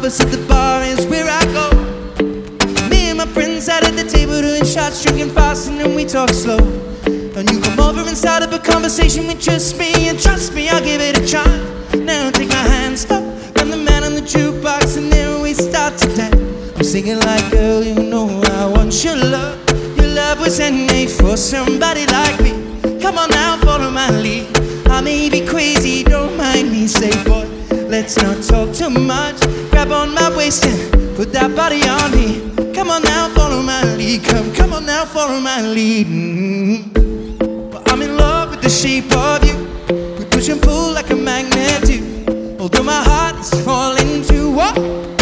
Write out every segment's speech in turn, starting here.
hours at the bar is where I go. Me and my friends sat at the table doing shots, drinking fast, and then we talk slow. And you come over and start up a conversation with just me, and trust me, I'll give it a try. Now take my hand, stop, and the man on the jukebox, and then we start to dance. I'm singing like, girl, you know I want your love. Your love was handmade for somebody like me. Come on now, follow my lead. I may be crazy, don't mind me. Say, boy, let's not talk too much. Grab on my waist and put that body on me. Come on now, follow my lead. Come on now, follow my lead. Well, I'm in love with the shape of you. We push and pull like a magnet do. Although my heart is falling too. Whoa.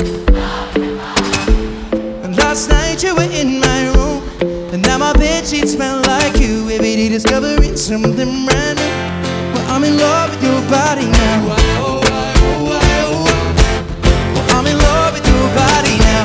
And last night you were in my room, and now my bedsheets smell like you. Every day discovering something brand new. Well, I'm in love with your body now. Well, I'm in love with your body now.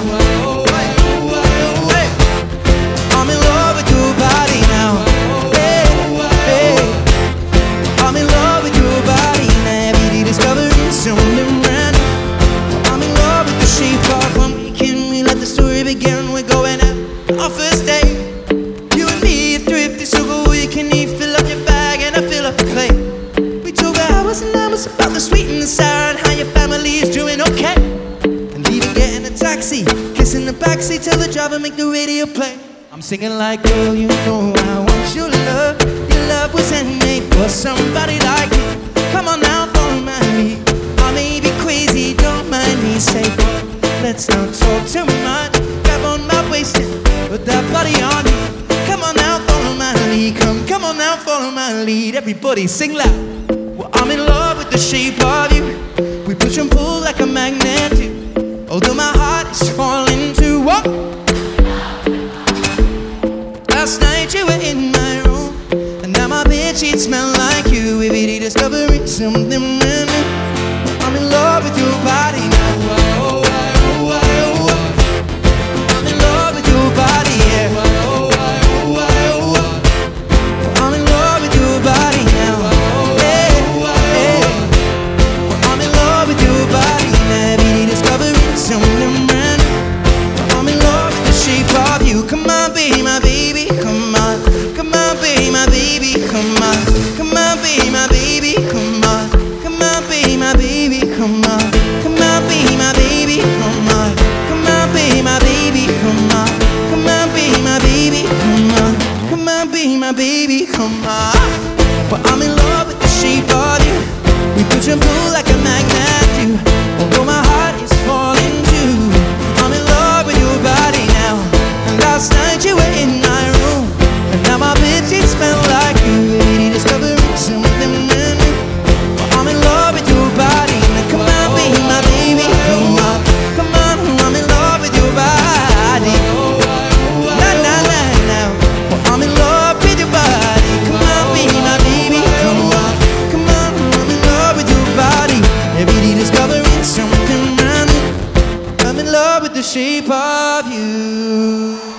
I'm in love with your body now. Hey, hey. I'm in love with your body now. Every day discovering something brand new. I'm in love with the shape of one weekend. We let the story begin. We're going out our first day. You and me are thrifty, so go we can eat. Fill up your bag and I fill up the plate. We talk hours and hours about the sweet and the sour and how your family is doing okay. And leaving, getting a taxi, kissing the backseat, tell the driver make the radio play. I'm singing like, girl, you know I want your love. Your love was handmade for somebody like me. Come on now, follow my lead. I may be crazy, don't mind me. Say, boy, let's not talk too much. Grab on my waist and put that body on me. Come on now, follow my lead. Come on now, follow my lead. Everybody sing loud. Well, I'm in love with the shape of you. We push and pull like a magnet do. Although my heart is falling too. Whoa. Last night you were in my room, and now my bedsheets smell like you. Every day discovering something brand new. I'm in love with your body now. I'm in love with your body, yeah. I'm in love with your body now. Yeah, yeah. I'm in love with your body now. Every day discovering something brand new. I'm in love with the shape of you. Come on, be my baby. Come on, be my baby. Come on, be my baby. Come on, be my baby. Come on, be my baby. Come on, be my baby. Come on, be my baby. Come on, be my baby. Come on. Well, I'm in love with the shape of you. We push and pull like a magnet do. Although my heart is falling too. I'm in love with your body now. And last night you were in my room, and now my bedsheets smell like you. Really discovering something brand new. Well, I'm in love with your body. Now come on, be my baby. Come on, I'm in love with your body. Nah, nah, nah, nah. Well, I'm in love with your body. Come on, be my baby. Come on, I'm in love with your body. Every day discovering something brand new. I'm in love with the shape of you.